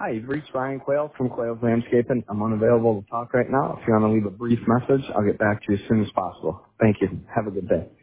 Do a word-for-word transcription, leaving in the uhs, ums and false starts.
Hi, you've reached Ryan Quayle from Quayle's Landscaping. I'm unavailable to talk right now. If you want to leave a brief message, I'll get back to you as soon as possible. Thank you. Have a good day.